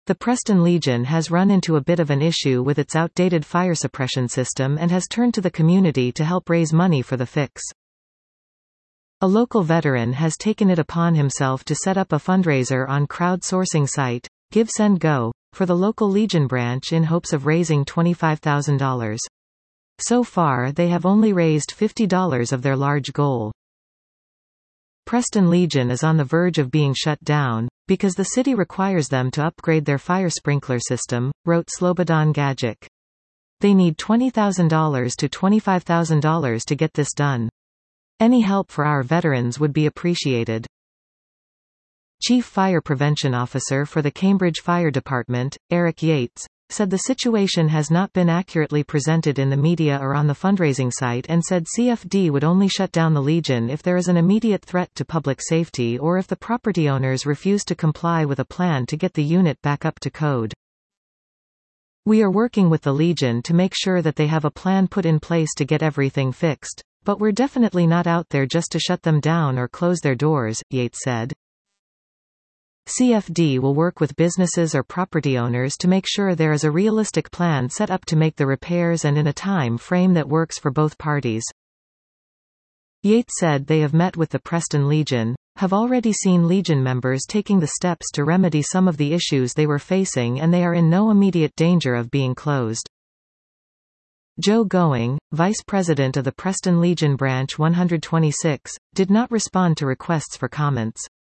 The Preston Legion has run into a bit of an issue with its outdated fire suppression system and has turned to the community to help raise money for the fix. A local veteran has taken it upon himself to set up a fundraiser on crowdsourcing site, GiveSendGo, for the local Legion branch in hopes of raising $25,000. So far they have only raised $50 of their large goal. Preston Legion is on the verge of being shut down, because the city requires them to upgrade their fire sprinkler system, wrote Slobodan Gajic. They need $20,000 to $25,000 to get this done. Any help for our veterans would be appreciated. Chief Fire Prevention Officer for the Cambridge Fire Department, Eric Yates, said the situation has not been accurately presented in the media or on the fundraising site and said CFD would only shut down the Legion if there is an immediate threat to public safety or if the property owners refuse to comply with a plan to get the unit back up to code. We are working with the Legion to make sure that they have a plan put in place to get everything fixed, but we're definitely not out there just to shut them down or close their doors, Yates said. CFD will work with businesses or property owners to make sure there is a realistic plan set up to make the repairs and in a time frame that works for both parties. Yates said they have met with the Preston Legion, have already seen Legion members taking the steps to remedy some of the issues they were facing, and they are in no immediate danger of being closed. Joe Going, vice president of the Preston Legion Branch 126, did not respond to requests for comments.